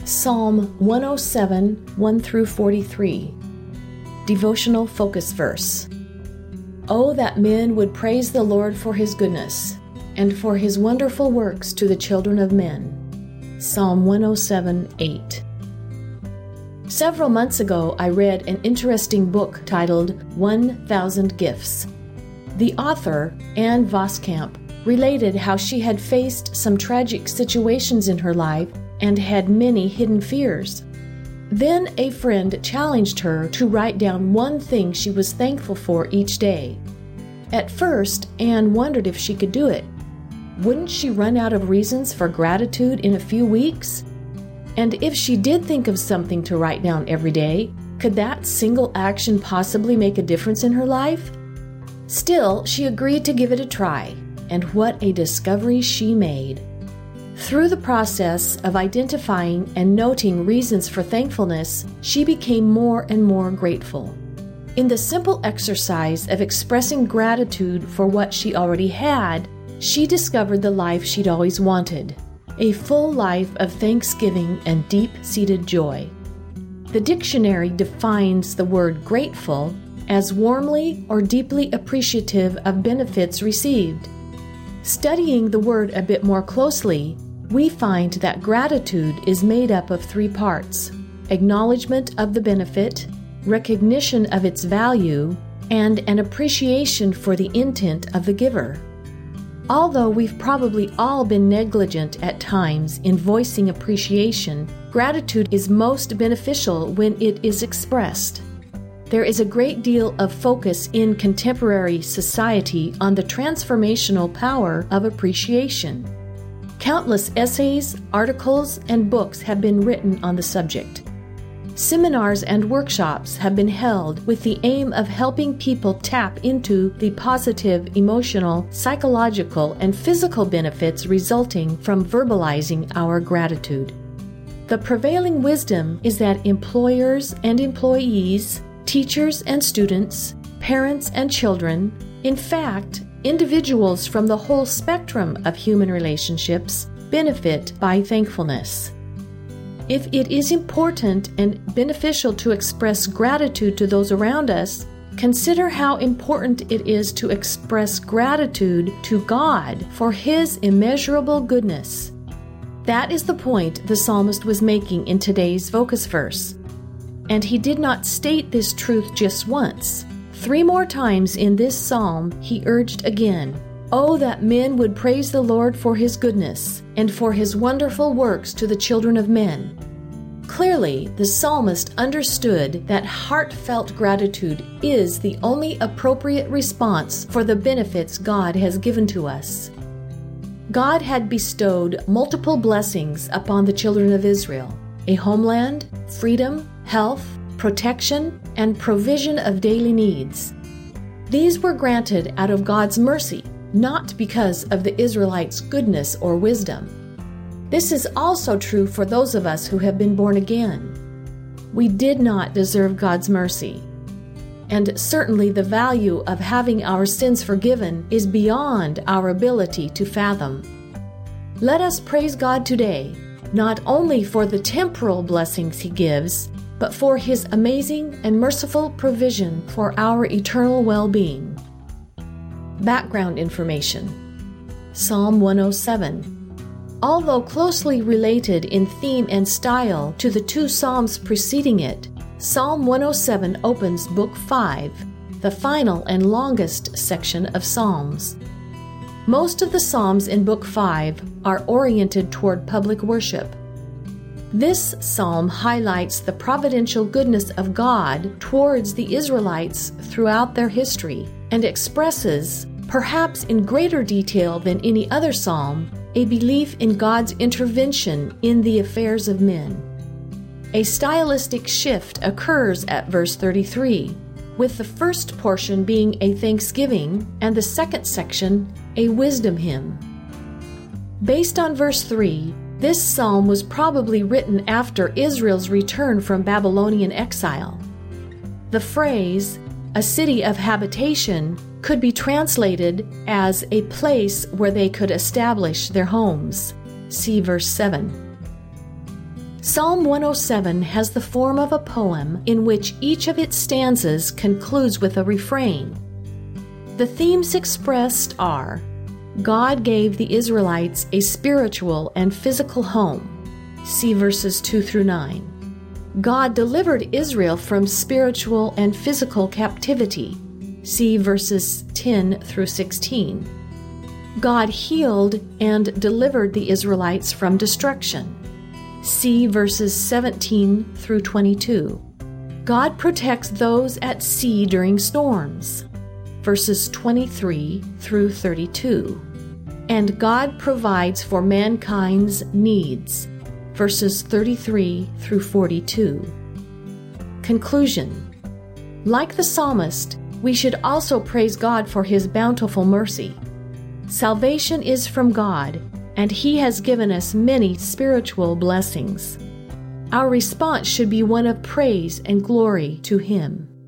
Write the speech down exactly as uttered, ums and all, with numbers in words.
Psalm one oh seven, one through forty-three. Devotional Focus Verse. Oh, that men would praise the Lord for His goodness, and for His wonderful works to the children of men. Psalm one oh seven, eight. Several months ago, I read an interesting book titled one thousand Gifts. The author, Anne Voskamp, related how she had faced some tragic situations in her life and had many hidden fears. Then a friend challenged her to write down one thing she was thankful for each day. At first, Anne wondered if she could do it. Wouldn't she run out of reasons for gratitude in a few weeks? And if she did think of something to write down every day, could that single action possibly make a difference in her life? Still, she agreed to give it a try, and what a discovery she made. Through the process of identifying and noting reasons for thankfulness, she became more and more grateful. In the simple exercise of expressing gratitude for what she already had, she discovered the life she'd always wanted, a full life of thanksgiving and deep-seated joy. The dictionary defines the word grateful as warmly or deeply appreciative of benefits received. Studying the word a bit more closely, we find that gratitude is made up of three parts: acknowledgement of the benefit, recognition of its value, and an appreciation for the intent of the giver. Although we've probably all been negligent at times in voicing appreciation, gratitude is most beneficial when it is expressed. There is a great deal of focus in contemporary society on the transformational power of appreciation. Countless essays, articles, and books have been written on the subject. Seminars and workshops have been held with the aim of helping people tap into the positive emotional, psychological, and physical benefits resulting from verbalizing our gratitude. The prevailing wisdom is that employers and employees, teachers and students, parents and children, in fact, individuals from the whole spectrum of human relationships, benefit by thankfulness. If it is important and beneficial to express gratitude to those around us, consider how important it is to express gratitude to God for His immeasurable goodness. That is the point the psalmist was making in today's focus verse. And he did not state this truth just once. Three more times in this psalm he urged again, "Oh, that men would praise the Lord for His goodness, and for His wonderful works to the children of men." Clearly, the psalmist understood that heartfelt gratitude is the only appropriate response for the benefits God has given to us. God had bestowed multiple blessings upon the children of Israel: a homeland, freedom, health, protection, and provision of daily needs. These were granted out of God's mercy, not because of the Israelites' goodness or wisdom. This is also true for those of us who have been born again. We did not deserve God's mercy, and certainly the value of having our sins forgiven is beyond our ability to fathom. Let us praise God today, not only for the temporal blessings He gives, but for His amazing and merciful provision for our eternal well-being. Background information. Psalm one oh seven. Although closely related in theme and style to the two psalms preceding it, Psalm one oh seven opens Book five, the final and longest section of Psalms. Most of the Psalms in Book five are oriented toward public worship. This psalm highlights the providential goodness of God towards the Israelites throughout their history and expresses, perhaps in greater detail than any other psalm, a belief in God's intervention in the affairs of men. A stylistic shift occurs at verse thirty-three, with the first portion being a thanksgiving and the second section a wisdom hymn. Based on verse three, this psalm was probably written after Israel's return from Babylonian exile. The phrase, "a city of habitation," could be translated as a place where they could establish their homes. See verse seven. Psalm one oh seven has the form of a poem in which each of its stanzas concludes with a refrain. The themes expressed are: God gave the Israelites a spiritual and physical home. See verses two through nine. God delivered Israel from spiritual and physical captivity. See verses ten through sixteen. God healed and delivered the Israelites from destruction. See verses seventeen through twenty-two. God protects those at sea during storms. Verses twenty-three through thirty-two. And God provides for mankind's needs. Verses thirty-three through forty-two. Conclusion. Like the psalmist, we should also praise God for His bountiful mercy. Salvation is from God, and He has given us many spiritual blessings. Our response should be one of praise and glory to Him.